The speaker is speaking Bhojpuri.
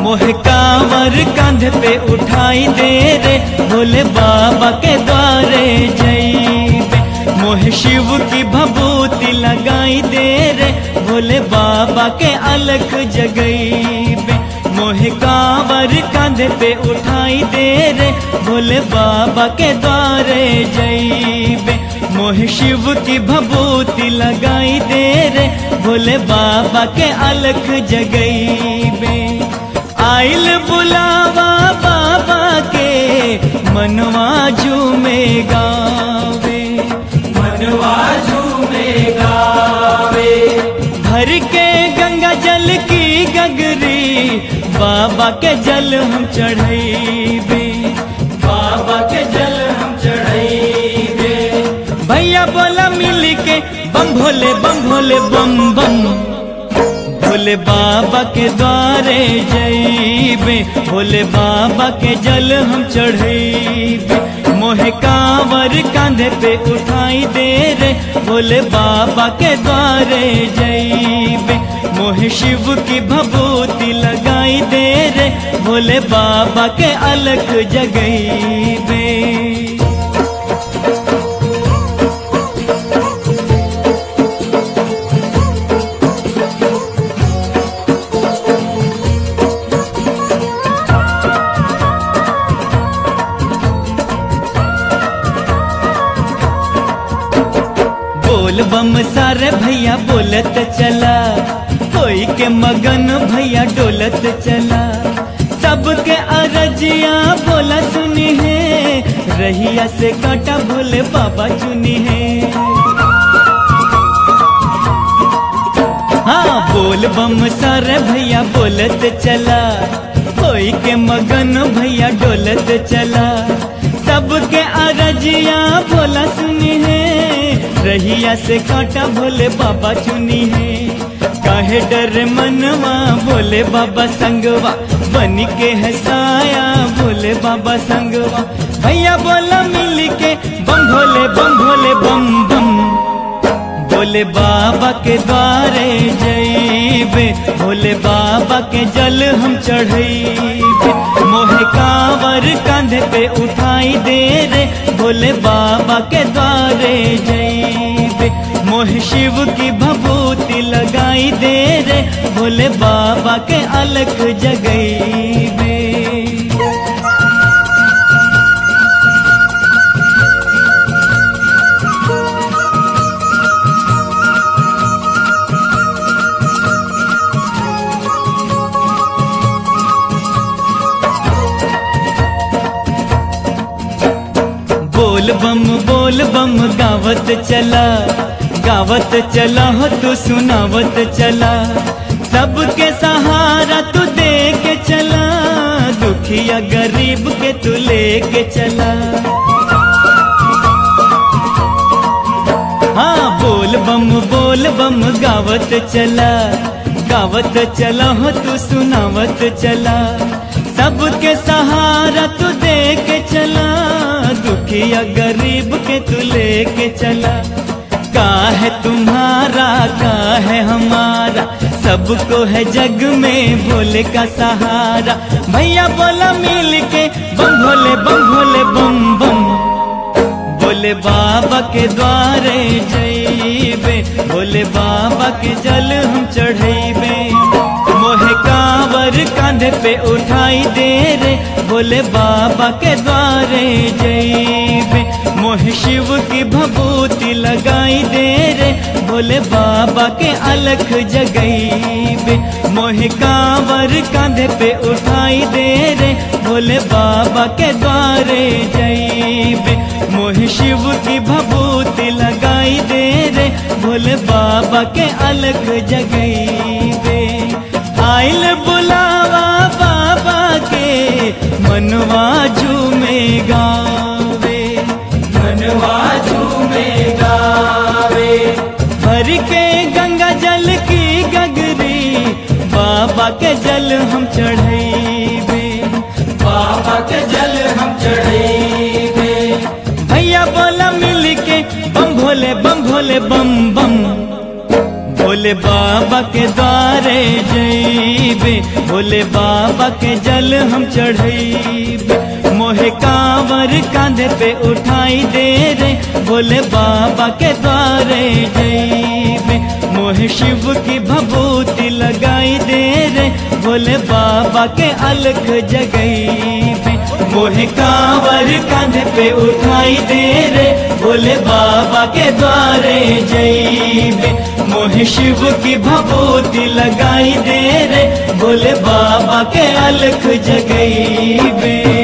मोहे कांवर कांधे पे उठाई दे रे, भोले बाबा के द्वारे जइबे। मोहे शिव की भभूति लगाई दे रे, भोले बाबा के अलख जगइबे। मोहे कांवर कांधे पे उठाई दे रे, भोले बाबा के द्वारे जइबे। मोहे शिव की भभूति लगाई दे रे, भोले बाबा के अलख जगइबे। आइल बुलावा बाबा के, मनवा झूमे गावे, मनवा झूमे गावे। भर के गंगा जल की गगरी, बाबा के जल हम चढ़ाइबे, बाबा के जल हम चढ़ाइबे। भैया बोला मिल के बम भोले बम भोले बम बम। भोले बाबा के द्वारे जइबे, भोले बाबा के जल हम चढ़ाइबे। मोहे कांवर कांधे पे उठाई दे रे, भोले बाबा के द्वारे जइबे। मोहे शिव की भभूति लगाई दे रे, भोले बाबा के अलख जगइबे। बोल बम सारे भैया बोलत चला, कोई के मगन भैया डोलत चला। सबके अरजिया बोला सुनी है, रहिया से काटा भोले बाबा चुनी है। हाँ बोल बम सारे भैया बोलत चला, कोई के मगन भैया डोलत चला। सबके अरजिया बोला सुनी है, रहिया से काटा भोले बाबा चुनी है। काहे डर मनवा भोले बाबा संगवा, बन के है साया भोले बाबा संगवा। भैया बोला मिल के बम भोले बम भोले बम बम। भोले बाबा के द्वारे जइबे, भोले बाबा के जल हम चढ़ाइबे। मोहे कांवर कांधे पे उठाई दे रे, भोले बाबा के द्वारे जइबे। मोहे शिव की भभूति लगाई दे रे, भोले बाबा के अलख जगइबे। बोल बम गावत चला, गावत चला हो तू सुनावत चला। सबके सहारा तू दे के चला, दुखिया गरीब के तू लेके चला। हाँ बोल बम गावत चला, गावत चला हो तू सुनावत चला। सबके सहारा तू दे के चला, दुखिया गरीब के तू लेके चला। का है तुम्हारा का है हमारा, सबको है जग में भोले का सहारा। भैया बोला मिल के बम भोले बम बम। भोले बाबा के द्वारे जइबे, भोले बाबा के जल हम चढ़ाइबे। मोहे कांवर कांधे पे उठाई दे रे, भोले बाबा के द्वारे जइबे। मोहे शिव की भभूति लगाई दे रे, भोले बाबा के अलख जगइबे। मोहे कांवर कांधे पे उठाई दे रे, भोले बाबा के द्वारे जइबे। मोहे शिव की भभूति लगाई दे रे, भोले बाबा के अलख जगइबे। आइल बुलावा बाबा के, मनवा झूमे गावे, मनवा झूमे गावे। भर के गंगा जल की गगरी, बाबा के जल हम चढ़ाइबे, बाबा के जल हम चढ़ाइबे। भैया बोला मिल के बम भोले बम बम। भोले बाबा के द्वारे जइबे, भोले बाबा के जल हम चढ़इबे। मोहे कांवर कांधे पे उठाई दे रे, भोले बाबा के द्वारे जइबे। मोहे शिव की भभूति लगाई दे रे, भोले बाबा के अलख जगइबे। मोहे कांवर कांधे पे उठाई दे रे, भोले बाबा के द्वारे जइबे। मोहे शिव की भभूति लगाई दे रे, भोले बाबा के अलख जगइबे।